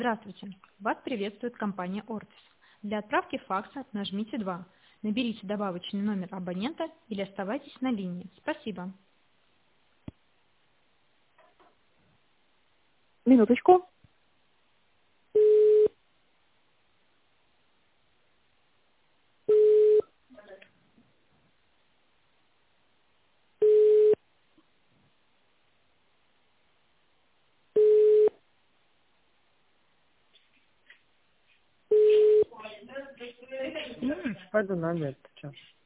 Здравствуйте! Вас приветствует компания Ortis. Для отправки факса нажмите 2. Наберите добавочный номер абонента или оставайтесь на линии. Спасибо. Минуточку. Пойду на обед сейчас.